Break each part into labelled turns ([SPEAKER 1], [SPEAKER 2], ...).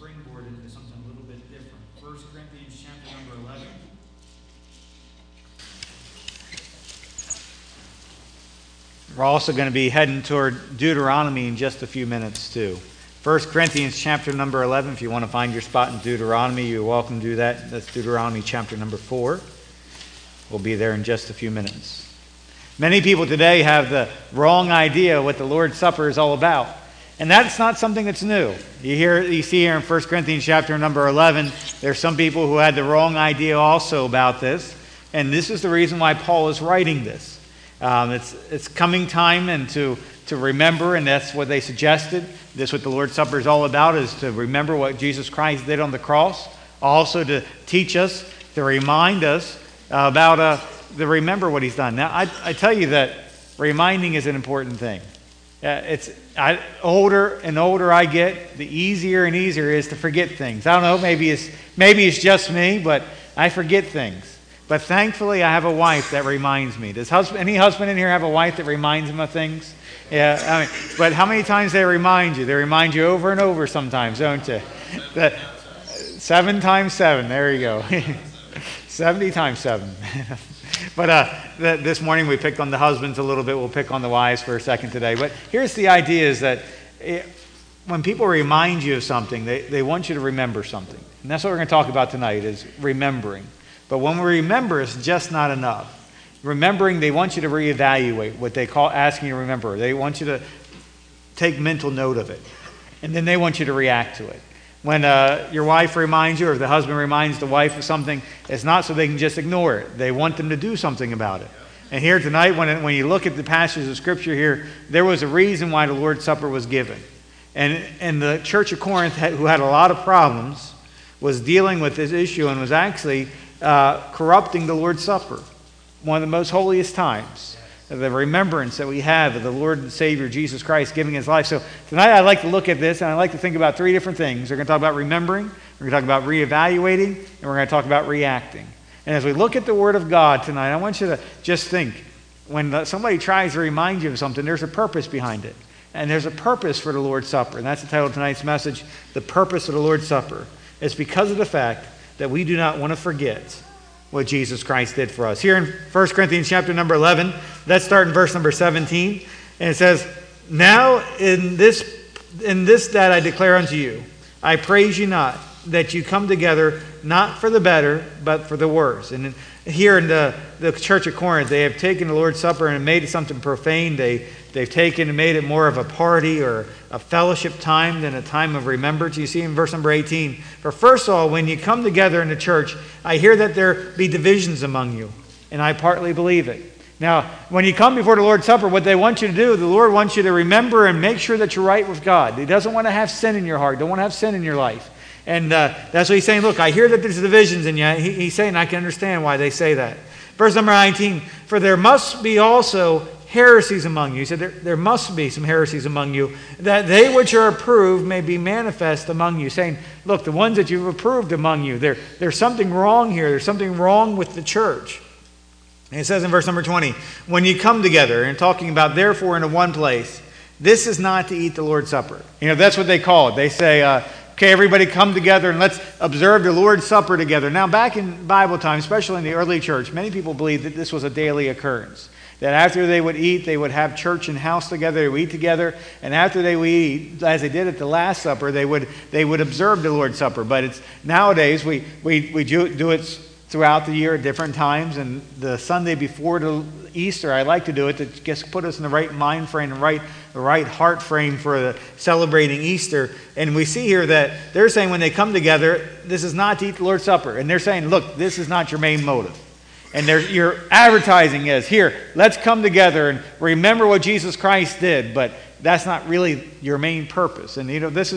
[SPEAKER 1] springboard into something a little bit different. 1 Corinthians chapter number 11. We're also going to be heading toward Deuteronomy in just a few minutes too. 1 Corinthians chapter number 11. If you want to find your spot in Deuteronomy, you're welcome to do that. That's Deuteronomy chapter number 4. We'll be there in just a few minutes. Many people today have the wrong idea what the Lord's Supper is all about. And that's not something that's new. You see here in 1 Corinthians chapter number 11, there's some people who had the wrong idea also about this. And this is the reason why Paul is writing this. It's coming time and to remember, and that's what they suggested. That's what the Lord's Supper is all about, is to remember what Jesus Christ did on the cross. Also to teach us, to remind us about, to remember what he's done. Now, I tell you that reminding is an important thing. Older and older I get, the easier and easier it is to forget things. I don't know, maybe it's just me, but I forget things. But thankfully, I have a wife that reminds me. Does any husband in here have a wife that reminds him of things? Yeah, but how many times they remind you? They remind you over and over sometimes, don't you? 7 times 7, there you go. 70 times 7. But this morning we picked on the husbands a little bit. We'll pick on the wives for a second today. But here's the idea is that when people remind you of something, they want you to remember something. And that's what we're going to talk about tonight, is remembering. But when we remember, it's just not enough. Remembering, they want you to reevaluate what they call asking you to remember. They want you to take mental note of it. And then they want you to react to it. When your wife reminds you, or the husband reminds the wife of something, it's not so they can just ignore it. They want them to do something about it. And here tonight, when you look at the passages of Scripture here, there was a reason why the Lord's Supper was given. And the church of Corinth, who had a lot of problems, was dealing with this issue and was actually corrupting the Lord's Supper, one of the most holiest times, the remembrance that we have of the Lord and Savior Jesus Christ giving his life. So tonight I'd like to look at this, and I'd like to think about 3 different things. We're going to talk about remembering, we're going to talk about reevaluating, and we're going to talk about reacting. And as we look at the Word of God tonight, I want you to just think, when somebody tries to remind you of something, there's a purpose behind it. And there's a purpose for the Lord's Supper. And that's the title of tonight's message, The Purpose of the Lord's Supper. It's because of the fact that we do not want to forget what Jesus Christ did for us. Here in 1 Corinthians chapter number 11, let's start in verse number 17. And it says, "Now in this that I declare unto you, I praise you not, that you come together not for the better, but for the worse." And here in the church of Corinth, they have taken the Lord's Supper and made it something profane. They've taken and made it more of a party or a fellowship time than a time of remembrance. You see in verse number 18, "For first of all, when you come together in the church, I hear that there be divisions among you, and I partly believe it." Now, when you come before the Lord's Supper, what they want you to do, the Lord wants you to remember and make sure that you're right with God. He doesn't want to have sin in your heart, don't want to have sin in your life. And that's what he's saying. Look, I hear that there's divisions in you. He's saying, I can understand why they say that. Verse number 19, "For there must be also heresies among you." He said there must be some heresies among you, that they which are approved may be manifest among you. Saying, look, the ones that you've approved among you, there's something wrong here. There's something wrong with the church. And it says in verse number 20, "When you come together," and talking about therefore in one place, "this is not to eat the Lord's Supper." That's what they call it. They say, okay, everybody come together and let's observe the Lord's Supper together. Now, back in Bible time, especially in the early church, many people believed that this was a daily occurrence. That after they would eat, they would have church and house together, they would eat together, and after they would eat, as they did at the Last Supper, they would observe the Lord's Supper. But it's nowadays we do it throughout the year at different times, and the Sunday before the Easter, I like to do it to just put us in the right mind frame, the right heart frame for celebrating Easter. And we see here that they're saying when they come together, this is not to eat the Lord's Supper. And they're saying, look, this is not your main motive. And your advertising is, here, let's come together and remember what Jesus Christ did, but that's not really your main purpose. And this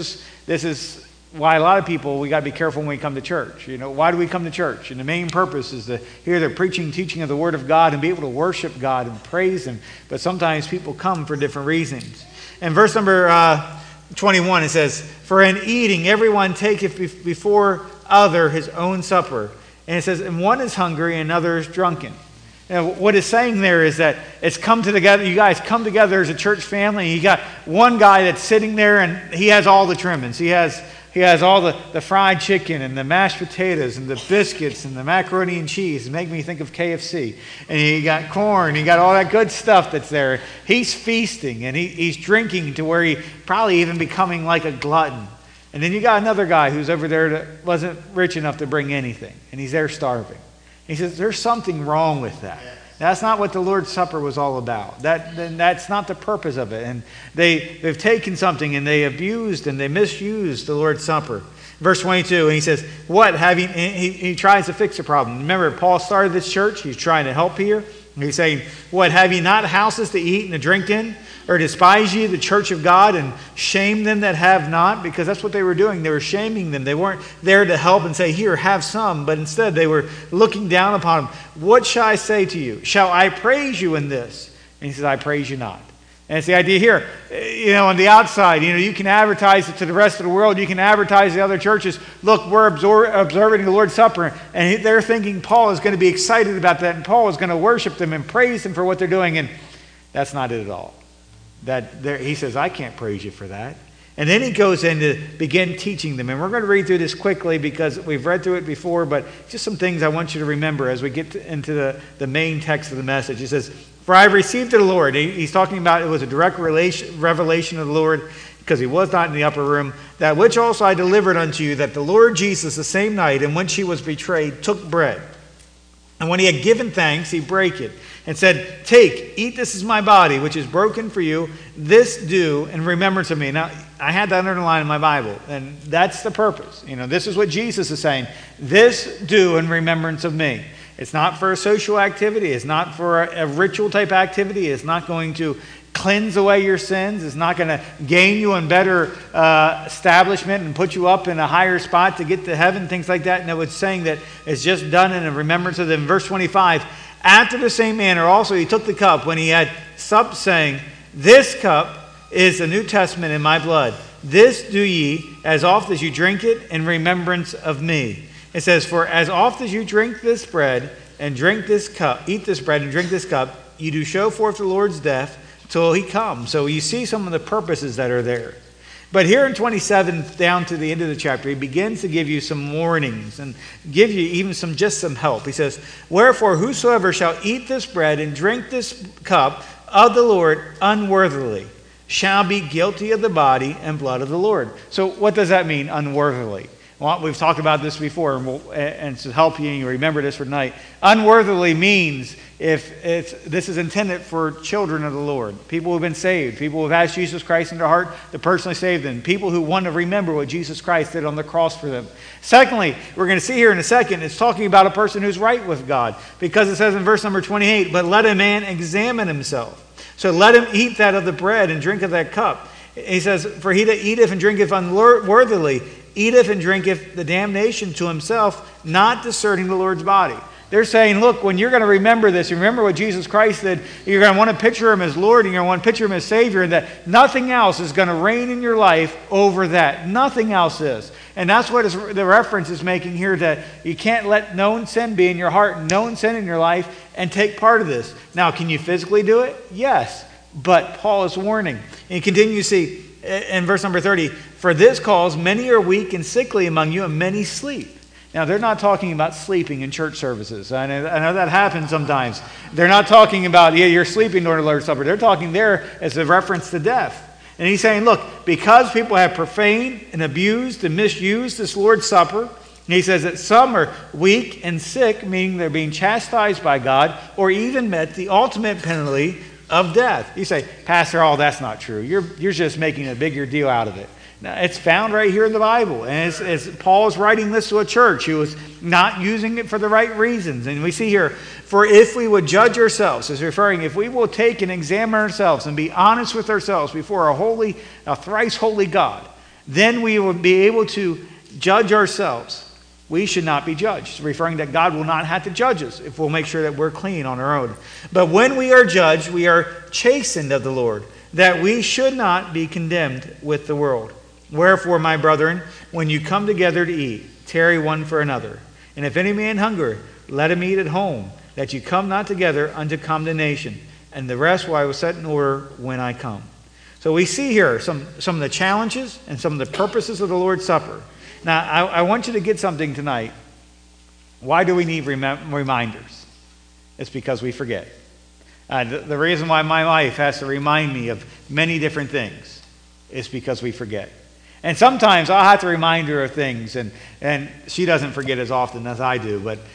[SPEAKER 1] is why a lot of people, we got to be careful when we come to church. Why do we come to church? And the main purpose is to hear the preaching, teaching of the Word of God and be able to worship God and praise Him. But sometimes people come for different reasons. And verse number 21, it says, "For in eating everyone taketh before other his own supper." And it says, "And one is hungry and another is drunken." Now, what it's saying there is that it's come together. You guys come together as a church family. You got one guy that's sitting there and he has all the trimmings. He has He has all the fried chicken and the mashed potatoes and the biscuits and the macaroni and cheese. It makes me think of KFC. And you got corn, you got all that good stuff that's there. He's feasting and he's drinking to where he probably even becoming like a glutton. And then you got another guy who's over there that wasn't rich enough to bring anything. And he's there starving. He says, there's something wrong with that. That's not what the Lord's Supper was all about. That's not the purpose of it. And they've taken something and they abused and they misused the Lord's Supper. Verse 22, and he says, he tries to fix the problem. Remember, Paul started this church. He's trying to help here. And he's saying, what, have ye not houses to eat and to drink in? Or despise ye the church of God and shame them that have not? Because that's what they were doing. They were shaming them. They weren't there to help and say, here, have some. But instead, they were looking down upon them. What shall I say to you? Shall I praise you in this? And he says, I praise you not. And it's the idea here, on the outside, you can advertise it to the rest of the world. You can advertise to the other churches, look, we're observing the Lord's Supper. And they're thinking Paul is going to be excited about that. And Paul is going to worship them and praise them for what they're doing. And that's not it at all. He says, I can't praise you for that. And then he goes in to begin teaching them. And we're going to read through this quickly because we've read through it before, but just some things I want you to remember as we get into the main text of the message. He says, for I have received of the Lord. He's talking about it was a direct revelation of the Lord because he was not in the upper room. That which also I delivered unto you, that the Lord Jesus the same night in which he was betrayed took bread. And when he had given thanks, he brake it and said, take, eat, this is my body, which is broken for you. This do in remembrance of me. Now, I had that underlined in my Bible, and that's the purpose. This is what Jesus is saying. This do in remembrance of me. It's not for a social activity. It's not for a ritual type activity. It's not going to cleanse away your sins. It's not going to gain you in better establishment and put you up in a higher spot to get to heaven, things like that. No, it's saying that it's just done in a remembrance of them. Verse 25, after the same manner also he took the cup when he had supped, saying, this cup is the New Testament in my blood. This do ye as oft as you drink it in remembrance of me. It says, for as oft as you drink this bread and drink this cup, eat this bread and drink this cup, you do show forth the Lord's death till he comes. So you see some of the purposes that are there. But here in 27, down to the end of the chapter, he begins to give you some warnings and give you even just some help. He says, wherefore whosoever shall eat this bread and drink this cup of the Lord unworthily shall be guilty of the body and blood of the Lord. So what does that mean, unworthily? Well, we've talked about this before, and to help you remember this for tonight. Unworthily means this is intended for children of the Lord, people who have been saved, people who have asked Jesus Christ in their heart to personally save them, people who want to remember what Jesus Christ did on the cross for them. Secondly, we're going to see here in a second, it's talking about a person who's right with God, because it says in verse number 28, but let a man examine himself. So let him eat that of the bread and drink of that cup. He says, for he that eateth and drinketh unworthily eateth and drinketh the damnation to himself, not discerning the Lord's body. They're saying, look, when you're going to remember this, remember what Jesus Christ did, you're going to want to picture him as Lord, and you're going to want to picture him as Savior, and that nothing else is going to reign in your life over that. Nothing else is. And that's what the reference is making here, that you can't let known sin be in your heart, known sin in your life, and take part of this. Now, can you physically do it? Yes. But Paul is warning. And you continue to see in verse number 30, for this cause many are weak and sickly among you, and many sleep. Now, they're not talking about sleeping in church services. I know that happens sometimes. They're not talking about, you're sleeping during the Lord's Supper. They're talking there as a reference to death. And he's saying, look, because people have profaned and abused and misused this Lord's Supper, and he says that some are weak and sick, meaning they're being chastised by God, or even met the ultimate penalty of death. You say, Pastor, that's not true. You're just making a bigger deal out of it. Now, it's found right here in the Bible. And as Paul is writing this to a church who was not using it for the right reasons. And we see here, for if we would judge ourselves, is referring, if we will take and examine ourselves and be honest with ourselves before a thrice holy God, then we will be able to judge ourselves. We should not be judged, referring that God will not have to judge us if we'll make sure that we're clean on our own. But when we are judged, we are chastened of the Lord, that we should not be condemned with the world. Wherefore, my brethren, when you come together to eat, tarry one for another. And if any man hunger, let him eat at home, that you come not together unto condemnation. And the rest will I will set in order when I come. So we see here some of the challenges and some of the purposes of the Lord's Supper. Now, I want you to get something tonight. Why do we need reminders? It's because we forget. The reason why my wife has to remind me of many different things is because we forget. And sometimes I'll have to remind her of things, and she doesn't forget as often as I do. But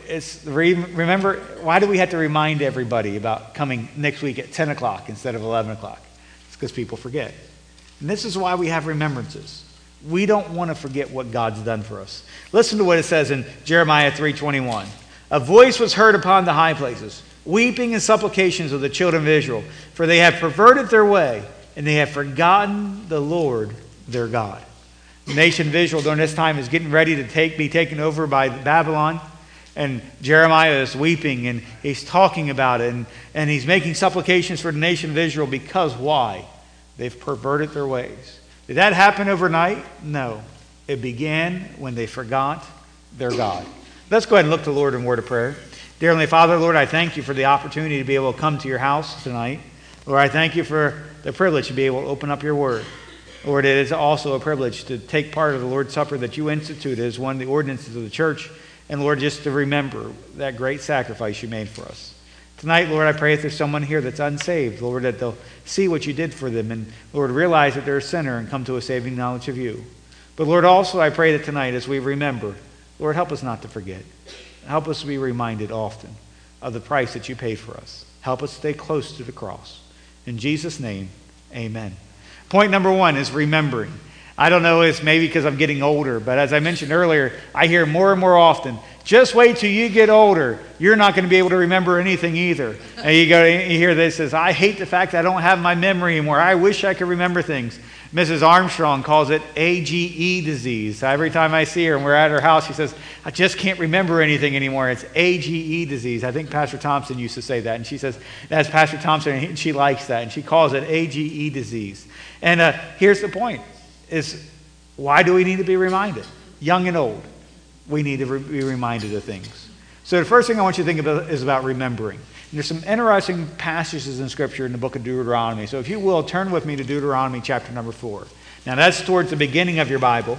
[SPEAKER 1] remember, why do we have to remind everybody about coming next week at 10 o'clock instead of 11 o'clock? It's because people forget. And this is why we have remembrances. We don't want to forget what God's done for us. Listen to what it says in Jeremiah 3:21. A voice was heard upon the high places, weeping and supplications of the children of Israel, for they have perverted their way, and they have forgotten the Lord their God. The nation of Israel during this time is getting ready to be taken over by Babylon. And Jeremiah is weeping, and he's talking about it, and he's making supplications for the nation of Israel because why? They've perverted their ways. Did that happen overnight? No. It began when they forgot their God. Let's go ahead and look to the Lord in word of prayer. Dear Heavenly Father, Lord, I thank you for the opportunity to be able to come to your house tonight. Lord, I thank you for the privilege to be able to open up your word. Lord, it is also a privilege to take part of the Lord's Supper that you instituted as one of the ordinances of the church. And Lord, just to remember that great sacrifice you made for us. Tonight, Lord, I pray if there's someone here that's unsaved, Lord, that they'll see what you did for them and, Lord, realize that they're a sinner and come to a saving knowledge of you. But, Lord, also I pray that tonight as we remember, Lord, help us not to forget. Help us to be reminded often of the price that you paid for us. Help us stay close to the cross. In Jesus' name, amen. Point number one is remembering. I don't know, it's maybe because I'm getting older, but as I mentioned earlier, I hear more and more often, just wait till you get older. You're not going to be able to remember anything either. And you hear this, says, I hate the fact that I don't have my memory anymore. I wish I could remember things. Mrs. Armstrong calls it AGE disease. So every time I see her and we're at her house, she says, I just can't remember anything anymore. It's AGE disease. I think Pastor Thompson used to say that. And she says, that's Pastor Thompson, and she likes that. And she calls it AGE disease. And here's the point, is why do we need to be reminded? Young and old, we need to be reminded of things. So the first thing I want you to think about is about remembering. And there's some interesting passages in Scripture in the book of Deuteronomy. So if you will, turn with me to Deuteronomy chapter number 4. Now that's towards the beginning of your Bible.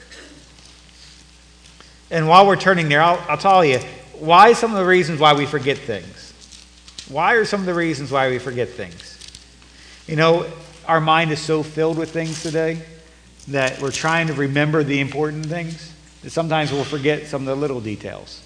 [SPEAKER 1] And while we're turning there, I'll tell you, why some of the reasons why we forget things. Why are some of the reasons why we forget things? You know, our mind is so filled with things today that we're trying to remember the important things that sometimes we'll forget some of the little details.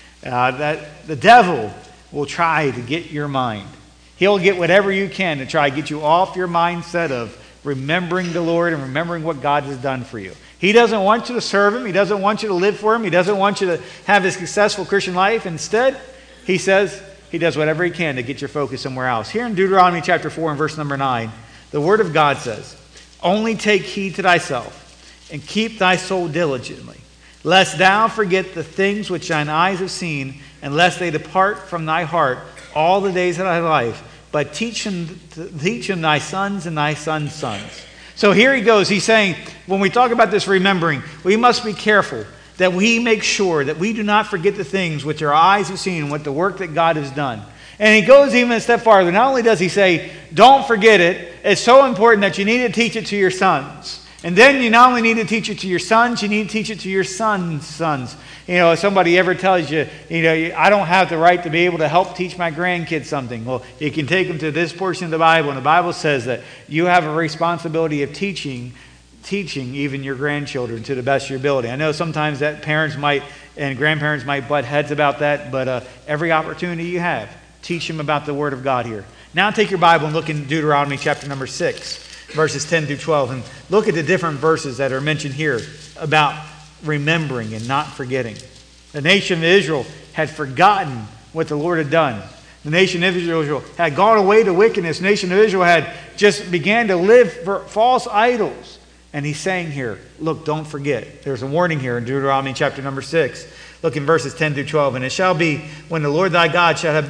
[SPEAKER 1] That the devil will try to get your mind. He'll get whatever you can to try to get you off your mindset of remembering the Lord and remembering what God has done for you. He doesn't want you to serve Him. He doesn't want you to live for Him. He doesn't want you to have a successful Christian life. Instead, he says he does whatever he can to get your focus somewhere else. Here in Deuteronomy chapter 4 and verse number 9, the Word of God says, only take heed to thyself and keep thy soul diligently, lest thou forget the things which thine eyes have seen, and lest they depart from thy heart all the days of thy life, but teach them thy sons and thy sons' sons. So here he goes. He's saying, when we talk about this remembering, we must be careful that we make sure that we do not forget the things which our eyes have seen and what the work that God has done. And he goes even a step farther. Not only does he say, don't forget it, it's so important that you need to teach it to your sons. And then you not only need to teach it to your sons, you need to teach it to your sons' sons. You know, if somebody ever tells you, I don't have the right to be able to help teach my grandkids something. Well, you can take them to this portion of the Bible, and the Bible says that you have a responsibility of teaching even your grandchildren to the best of your ability. I know sometimes that parents might and grandparents might butt heads about that, but every opportunity you have, teach them about the Word of God here. Now take your Bible and look in Deuteronomy chapter number 6. Verses 10 through 12, and look at the different verses that are mentioned here about remembering and not forgetting. The nation of Israel had forgotten what the Lord had done. The nation of Israel had gone away to wickedness. The nation of Israel had just began to live for false idols. And he's saying here, look, don't forget. There's a warning here in Deuteronomy chapter number 6. Look in verses 10 through 12. And it shall be when the Lord thy God shall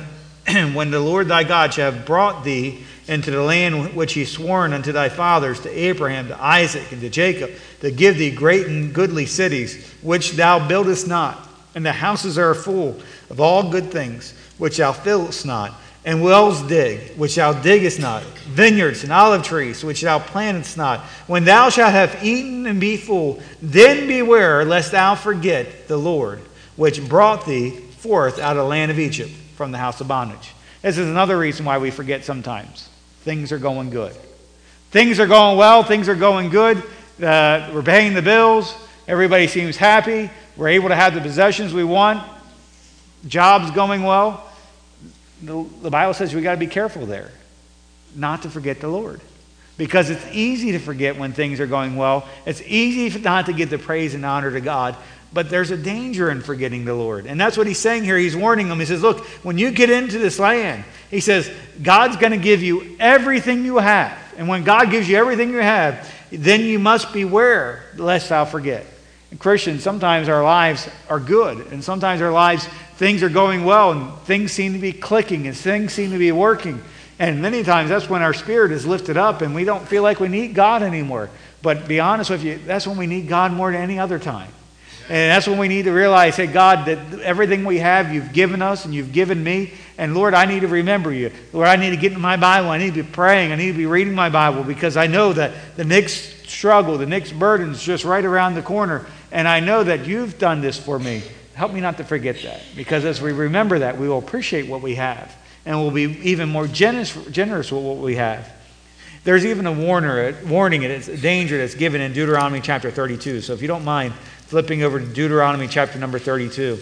[SPEAKER 1] have brought thee into the land which he sworn unto thy fathers, to Abraham, to Isaac, and to Jacob, to give thee great and goodly cities, which thou buildest not, and the houses are full of all good things, which thou fillest not, and wells dig, which thou diggest not, vineyards and olive trees, which thou plantest not. When thou shalt have eaten and be full, then beware lest thou forget the Lord, which brought thee forth out of the land of Egypt from the house of bondage. This is another reason why we forget sometimes. Things are going good. Things are going well. Things are going good. We're paying the bills. Everybody seems happy. We're able to have the possessions we want. Job's going well. The Bible says we got to be careful there, not to forget the Lord. Because it's easy to forget when things are going well. It's easy not to give the praise and honor to God. But there's a danger in forgetting the Lord. And that's what he's saying here. He's warning them. He says, look, when you get into this land, he says, God's going to give you everything you have. And when God gives you everything you have, then you must beware lest thou forget. And Christians, sometimes our lives are good. And sometimes our lives, things are going well. And things seem to be clicking. And things seem to be working. And many times that's when our spirit is lifted up. And we don't feel like we need God anymore. But be honest with you, that's when we need God more than any other time. And that's when we need to realize, hey, God, that everything we have, you've given us and you've given me. And Lord, I need to remember you. Lord, I need to get in my Bible. I need to be praying. I need to be reading my Bible because I know that the next struggle, the next burden is just right around the corner. And I know that you've done this for me. Help me not to forget that. Because as we remember that, we will appreciate what we have. And we'll be even more generous with what we have. There's even a warning, it's a danger that's given in Deuteronomy chapter 32. So if you don't mind, flipping over to Deuteronomy chapter number 32.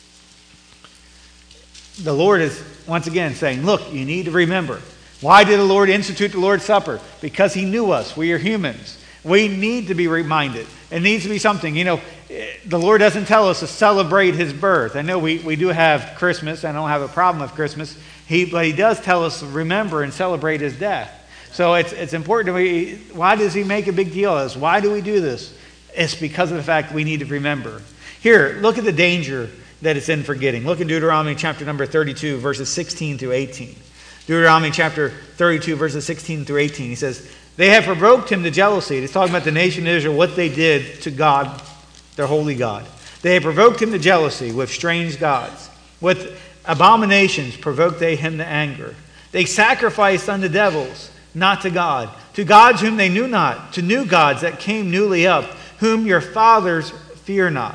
[SPEAKER 1] The Lord is once again saying, look, you need to remember. Why did the Lord institute the Lord's Supper? Because he knew us. We are humans. We need to be reminded. It needs to be something. You know, the Lord doesn't tell us to celebrate his birth. I know we do have Christmas. I don't have a problem with Christmas. But he does tell us to remember and celebrate his death. So it's important to why does he make a big deal of this? Why do we do this? It's because of the fact we need to remember. Here, look at the danger that it's in forgetting. Look at Deuteronomy chapter number 32, verses 16 through 18. Deuteronomy chapter 32, verses 16 through 18. He says, they have provoked him to jealousy. It's talking about the nation of Israel, what they did to God, their holy God. They have provoked him to jealousy with strange gods. With abominations provoked they him to anger. They sacrificed unto devils, not to God. To gods whom they knew not. To new gods that came newly up, whom your fathers fear not.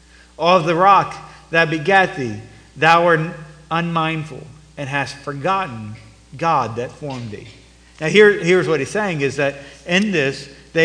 [SPEAKER 1] Of the rock that begat thee, thou art unmindful, and hast forgotten God that formed thee. Now here's what he's saying is that in this,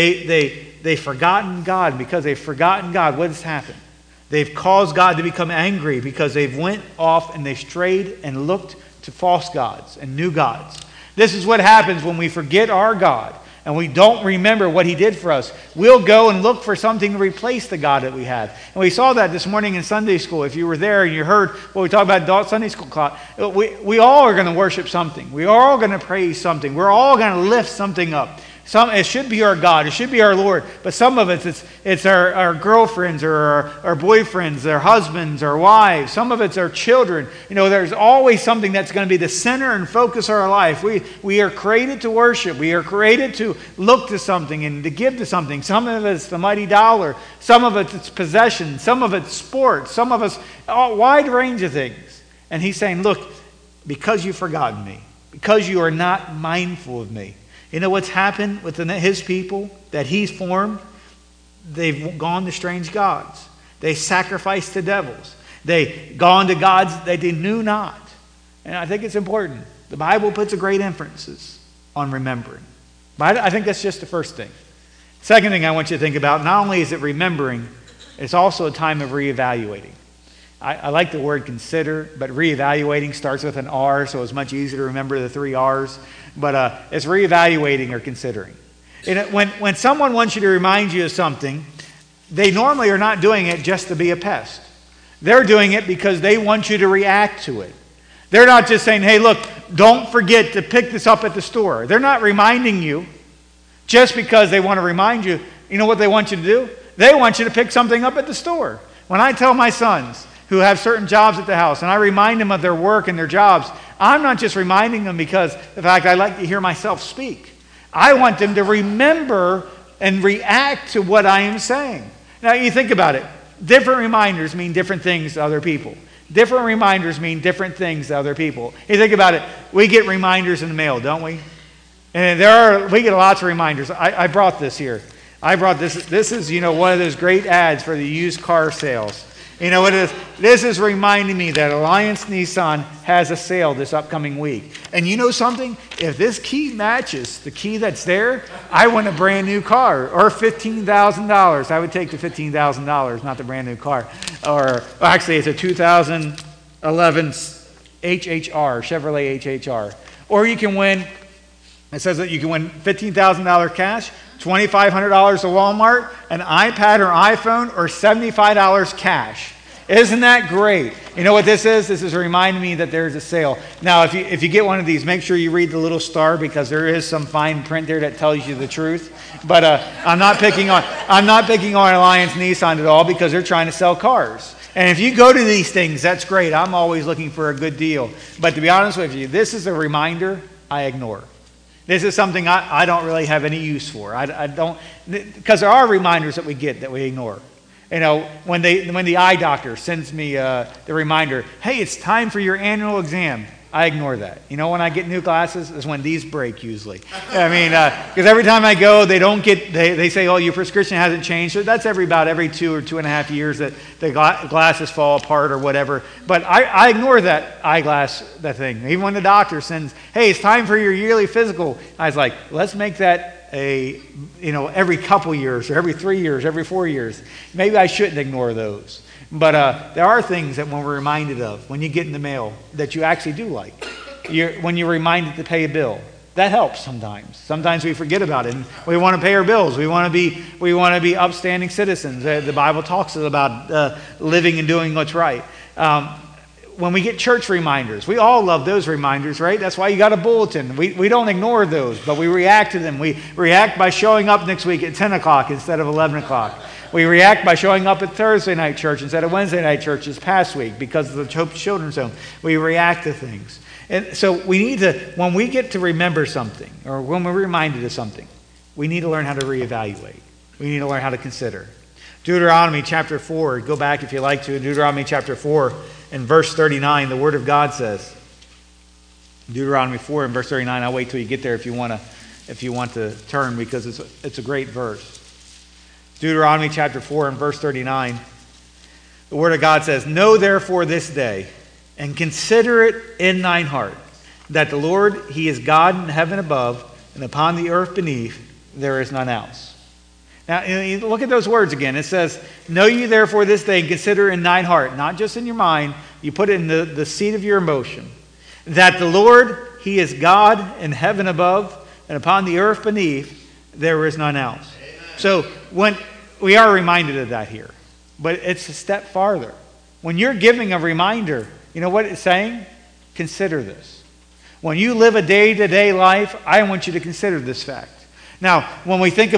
[SPEAKER 1] they've forgotten God. Because they've forgotten God, what has happened? They've caused God to become angry because they've went off and they strayed and looked to false gods and new gods. This is what happens when we forget our God and we don't remember what he did for us. We'll go and look for something to replace the God that we have. And we saw that this morning in Sunday school. If you were there and you heard what we talked about adult Sunday school class, we all are going to worship something. We are all going to praise something. We're all going to lift something up. It should be our God. It should be our Lord. But some of it's our girlfriends or our boyfriends, our husbands, our wives. Some of it's our children. You know, there's always something that's going to be the center and focus of our life. We are created to worship. We are created to look to something and to give to something. Some of it's the mighty dollar. Some of it's possession. Some of it's sports. Some of it's a wide range of things. And he's saying, look, because you've forgotten me, because you are not mindful of me. You know what's happened with his people that he's formed? They've gone to strange gods. They sacrificed to devils. They've gone to gods that they knew not. And I think it's important. The Bible puts a great emphasis on remembering. But I think that's just the first thing. Second thing I want you to think about, not only is it remembering, it's also a time of reevaluating. I like the word consider, but reevaluating starts with an R, so it's much easier to remember the 3 R's. But it's reevaluating or considering. And when someone wants you to remind you of something, they normally are not doing it just to be a pest. They're doing it because they want you to react to it. They're not just saying, hey, look, don't forget to pick this up at the store. They're not reminding you just because they want to remind you. You know what they want you to do? They want you to pick something up at the store. When I tell my sons who have certain jobs at the house, and I remind them of their work and their jobs, I'm not just reminding them because the fact I like to hear myself speak. I want them to remember and react to what I am saying. Now, you think about it. Different reminders mean different things to other people. Different reminders mean different things to other people. You think about it, we get reminders in the mail, don't we? And we get lots of reminders. I brought this here. I brought this. This is, one of those great ads for the used car sales. You know what it is? This is reminding me that Alliance Nissan has a sale this upcoming week. And you know something? If this key matches the key that's there, I want a brand new car, or $15,000. I would take the $15,000, not the brand new car. Or actually, it's a 2011 HHR, Chevrolet HHR. Or you can win. It says that you can win $15,000 cash, $2,500 to Walmart, an iPad or iPhone, or $75 cash. Isn't that great? You know what this is? This is reminding me that there's a sale. Now, if you get one of these, make sure you read the little star, because there is some fine print there that tells you the truth. But I'm not picking on Alliance Nissan at all, because they're trying to sell cars. And if you go to these things, that's great. I'm always looking for a good deal. But to be honest with you, this is a reminder I ignore. This is something I don't really have any use for. I don't, because there are reminders that we get that we ignore. When the eye doctor sends me the reminder, hey, it's time for your annual exam, I ignore that. When I get new glasses is when these break usually. Because every time I go, they say, oh, your prescription hasn't changed. So that's about every 2 or 2.5 years that the glasses fall apart or whatever. But I ignore that that thing. Even when the doctor sends, hey, it's time for your yearly physical, I was like, let's make that every couple years, or every 3 years, every 4 years. Maybe I shouldn't ignore those. But there are things that when we're reminded of, when you get in the mail, that you actually do like. When you're reminded to pay a bill, that helps sometimes. Sometimes we forget about it, and we want to pay our bills. We want to be upstanding citizens. The Bible talks about living and doing what's right. When we get church reminders, we all love those reminders, right? That's why you got a bulletin. We don't ignore those, but we react to them. We react by showing up next week at 10 o'clock instead of 11 o'clock. We react by showing up at Thursday night church instead of Wednesday night church this past week because of the Hope Children's Home. We react to things. And so we need to, when we get to remember something, or when we're reminded of something, we need to learn how to reevaluate. We need to learn how to consider. Deuteronomy chapter 4, go back if you like to, Deuteronomy chapter 4 and verse 39, the Word of God says, Deuteronomy 4 and verse 39, I'll wait till you get there if you want to turn, because it's a great verse. Deuteronomy chapter 4 and verse 39, the Word of God says, know therefore this day, and consider it in thine heart, that the Lord, He is God in heaven above, and upon the earth beneath, there is none else. Now, look at those words again. It says, know you therefore this day, and consider in thine heart, not just in your mind, you put it in the seat of your emotion, that the Lord, He is God in heaven above, and upon the earth beneath, there is none else. So when we are reminded of that here, but it's a step farther. When you're giving a reminder, you know what it's saying? Consider this. When you live a day-to-day life, I want you to consider this fact. Now, when we consider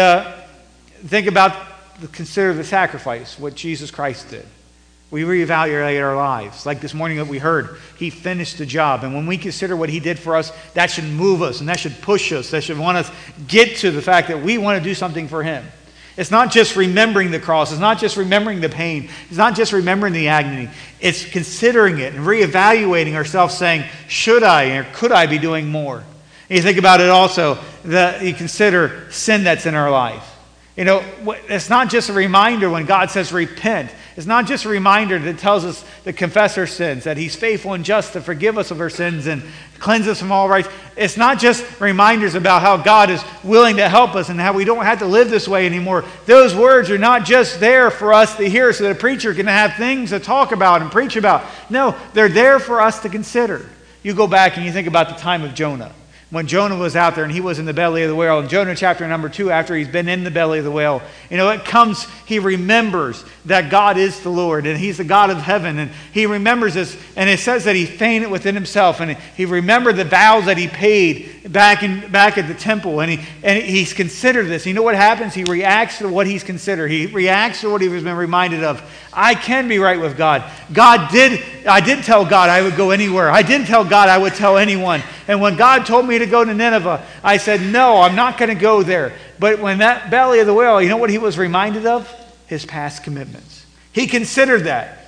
[SPEAKER 1] the sacrifice, what Jesus Christ did. We reevaluate our lives. Like this morning that we heard, He finished the job. And when we consider what He did for us, that should move us and that should push us. That should want us get to the fact that we want to do something for Him. It's not just remembering the cross. It's not just remembering the pain. It's not just remembering the agony. It's considering it and reevaluating ourselves, saying, should I or could I be doing more? And you think about it also, you consider sin that's in our life. It's not just a reminder when God says repent. It's not just a reminder that tells us to confess our sins, that He's faithful and just to forgive us of our sins and cleanse us from all rights. It's not just reminders about how God is willing to help us and how we don't have to live this way anymore. Those words are not just there for us to hear so that a preacher can have things to talk about and preach about. No, they're there for us to consider. You go back and you think about the time of Jonah. When Jonah was out there and he was in the belly of the whale, in Jonah chapter number 2, after he's been in the belly of the whale, he remembers that God is the Lord and He's the God of heaven, and he remembers this, and it says that he fainted within himself, and he remembered the vows that he paid back at the temple, and he's considered this. You know what happens? He reacts to what he's considered. He reacts to what he was been reminded of. I can be right with God. I did tell God I would go anywhere. I didn't tell God I would tell anyone. And when God told me to go to Nineveh, I said, no, I'm not going to go there. But when that belly of the whale, you know what he was reminded of? His past commitments. He considered that.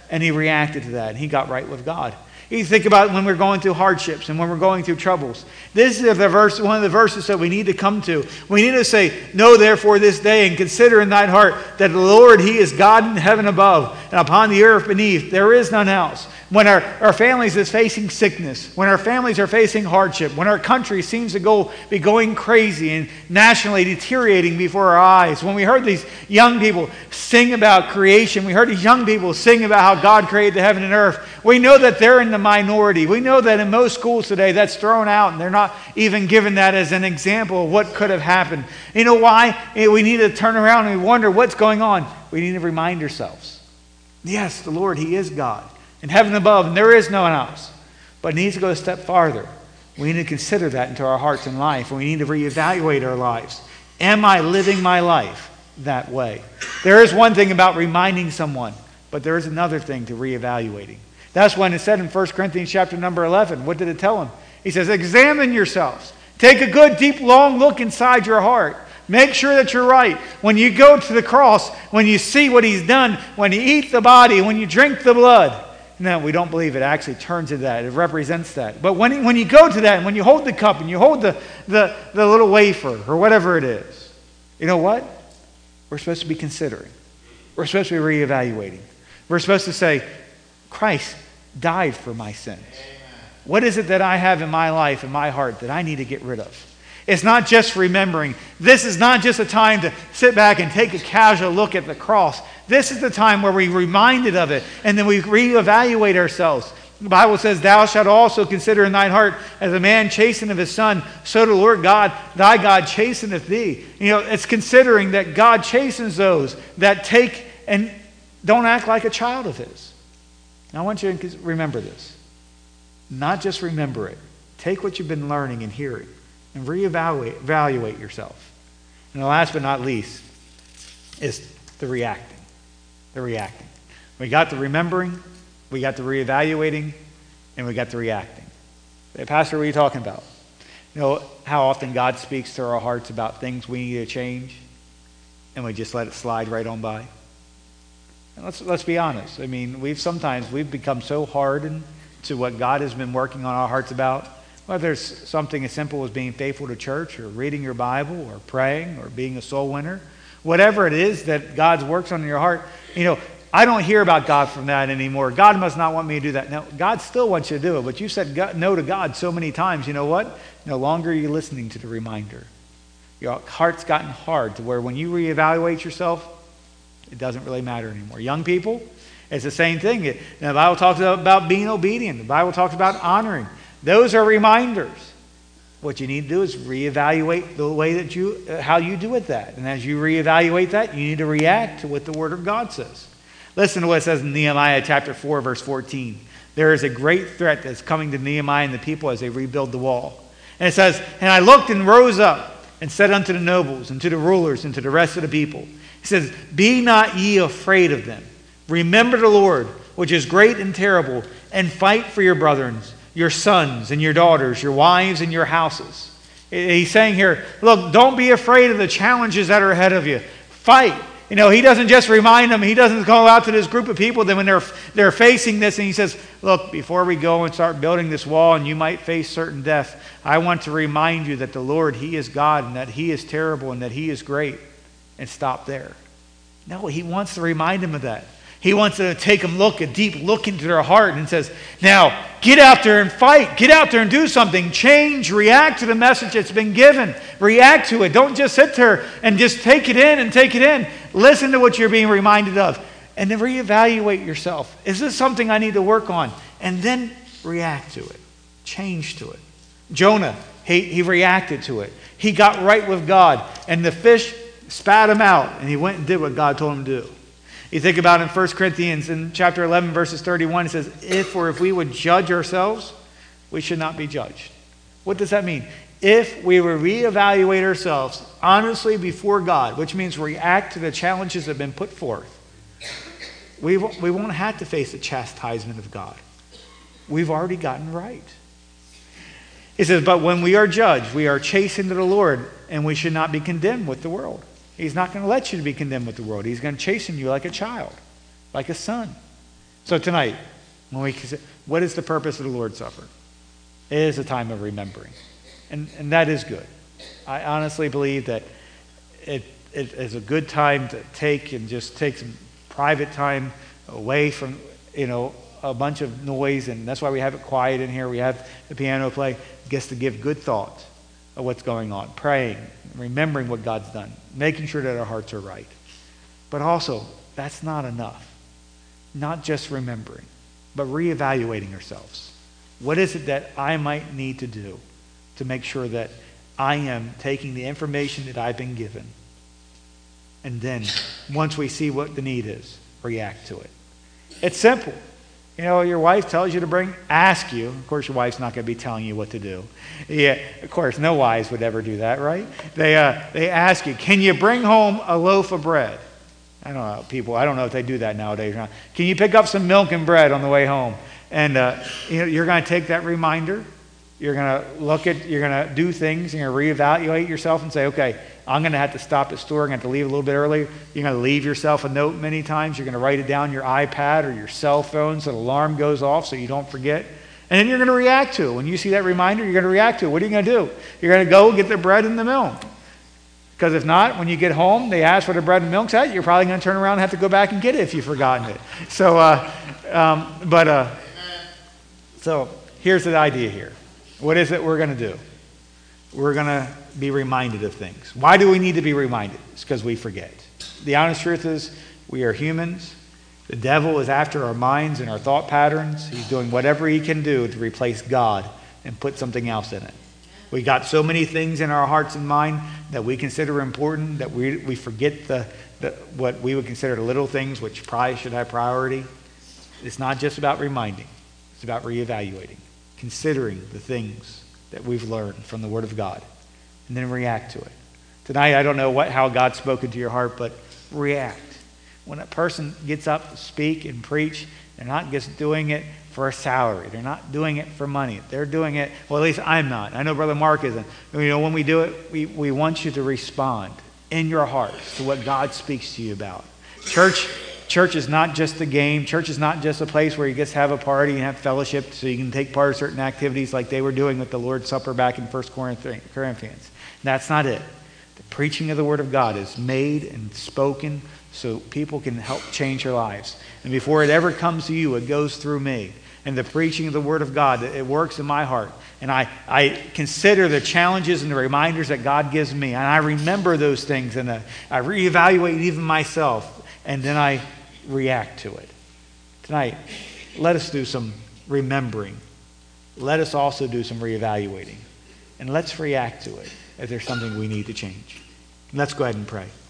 [SPEAKER 1] and he reacted to that, and he got right with God. You think about when we're going through hardships and when we're going through troubles. This is one of the verses that we need to come to. We need to say, know therefore this day and consider in thine heart that the Lord, he is God in heaven above and upon the earth beneath. There is none else. When our families is facing sickness, when our families are facing hardship, when our country seems to be going crazy and nationally deteriorating before our eyes, when we heard these young people sing about creation, we heard these young people sing about how God created the heaven and earth, we know that they're in the minority. We know that in most schools today that's thrown out and they're not even given that as an example of what could have happened. You know why? We need to turn around and wonder what's going on. We need to remind ourselves. Yes, the Lord, he is God in heaven above, and there is no one else. But it needs to go a step farther. We need to consider that into our hearts and life. And we need to reevaluate our lives. Am I living my life that way? There is one thing about reminding someone, but there is another thing to reevaluating. That's when it said in 1 Corinthians chapter number 11. What did it tell him? He says, examine yourselves. Take a good, deep, long look inside your heart. Make sure that you're right. When you go to the cross, when you see what he's done, when you eat the body, when you drink the blood. No, we don't believe it actually turns into that. It represents that. But when you go to that, and when you hold the cup, and you hold the little wafer, or whatever it is, you know what? We're supposed to be considering. We're supposed to be reevaluating. We're supposed to say, Christ died for my sins. What is it that I have in my life, in my heart, that I need to get rid of? It's not just remembering. This is not just a time to sit back and take a casual look at the cross. This is the time where we're reminded of it, and then we reevaluate ourselves. The Bible says, thou shalt also consider in thine heart, as a man chasteneth his son, so the Lord God, thy God, chasteneth thee. You know, it's considering that God chastens those that take and don't act like a child of his. Now, I want you to remember this. Not just remember it. Take what you've been learning and hearing and reevaluate yourself. And the last but not least is the reacting. The reacting. We got the remembering, we got the reevaluating, and we got the reacting. Hey, Pastor, what are you talking about? You know how often God speaks to our hearts about things we need to change, and we just let it slide right on by? And let's be honest. I mean, we've become so hardened to what God has been working on our hearts about. Whether it's something as simple as being faithful to church, or reading your Bible, or praying, or being a soul winner. Whatever it is that God's works on in your heart, you know, I don't hear about God from that anymore. God must not want me to do that. Now, God still wants you to do it, but you said no to God so many times. You know what? No longer are you listening to the reminder. Your heart's gotten hard to where when you reevaluate yourself, it doesn't really matter anymore. Young people, it's the same thing. The Bible talks about being obedient. The Bible talks about honoring. Those are reminders. What you need to do is reevaluate the way that how you do with that. And as you reevaluate that, you need to react to what the Word of God says. Listen to what it says in Nehemiah chapter 4, verse 14. There is a great threat that's coming to Nehemiah and the people as they rebuild the wall. And it says, and I looked and rose up and said unto the nobles and to the rulers and to the rest of the people. He says, be not ye afraid of them. Remember the Lord, which is great and terrible, and fight for your brethren, your sons and your daughters, your wives and your houses. He's saying here, look, don't be afraid of the challenges that are ahead of you. Fight. You know, he doesn't just remind them. He doesn't call out to this group of people that when they're facing this, and he says, look, before we go and start building this wall and you might face certain death, I want to remind you that the Lord, he is God, and that he is terrible and that he is great. And stop there. No, he wants to remind them of that. He wants to take them a deep look into their heart and says, now, get out there and fight. Get out there and do something. Change, react to the message that's been given. React to it. Don't just sit there and just take it in and take it in. Listen to what you're being reminded of. And then reevaluate yourself. Is this something I need to work on? And then react to it. Change to it. Jonah, he reacted to it. He got right with God. And the fish spat him out. And he went and did what God told him to do. You think about in 1 Corinthians in chapter 11, verses 31, it says, if we would judge ourselves, we should not be judged. What does that mean? If we would reevaluate ourselves honestly before God, which means react to the challenges that have been put forth, we won't have to face the chastisement of God. We've already gotten right. It says, but when we are judged, we are chastened to the Lord, and we should not be condemned with the world. He's not going to let you be condemned with the world. He's going to chasten you like a child, like a son. So tonight, when we consider, what is the purpose of the Lord's Supper? It is a time of remembering. And that is good. I honestly believe that it is a good time to take some private time away from, a bunch of noise, and that's why we have it quiet in here. We have the piano play. Gets to give good thought of what's going on, praying, remembering what God's done, making sure that our hearts are right. But also, that's not enough. Not just remembering, but reevaluating ourselves. What is it that I might need to do to make sure that I am taking the information that I've been given, and then once we see what the need is, react to it. It's simple. Your wife tells you to ask you. Of course, your wife's not going to be telling you what to do. Yeah, of course, no wives would ever do that, right? They ask you, can you bring home a loaf of bread? I don't know if they do that nowadays. Can you pick up some milk and bread on the way home? And you're going to take that reminder. You're going to do things. You're going to reevaluate yourself and say, okay, I'm going to have to stop at the store. I'm going to have to leave a little bit early. You're going to leave yourself a note many times. You're going to write it down on your iPad or your cell phone so the alarm goes off so you don't forget. And then you're going to react to it. When you see that reminder, you're going to react to it. What are you going to do? You're going to go get the bread and the milk. Because if not, when you get home, they ask for the bread and milk's at, you're probably going to turn around and have to go back and get it if you've forgotten it. So here's the idea here. What is it we're going to do? We're going to be reminded of things. Why do we need to be reminded? It's because we forget. The honest truth is we are humans. The devil is after our minds and our thought patterns. He's doing whatever he can do to replace God and put something else in it. We got so many things in our hearts and mind that we consider important that we forget what we would consider the little things which probably should have priority. It's not just about reminding. It's about reevaluating, considering the things that we've learned from the Word of God, and then react to it. Tonight, I don't know how God's spoken to your heart, but react. When a person gets up to speak and preach, they're not just doing it for a salary. They're not doing it for money. They're doing it, well, at least I'm not. I know Brother Mark isn't. When we do it, we want you to respond in your heart to what God speaks to you about. Church is not just a game. Church is not just a place where you just have a party and have fellowship so you can take part of certain activities like they were doing with the Lord's Supper back in 1 Corinthians. That's not it. The preaching of the Word of God is made and spoken so people can help change their lives. And before it ever comes to you, it goes through me. And the preaching of the Word of God, it works in my heart. And I consider the challenges and the reminders that God gives me. And I remember those things. And I reevaluate even myself. And then I react to it. Tonight, let us do some remembering. Let us also do some reevaluating. And let's react to it if there's something we need to change. Let's go ahead and pray.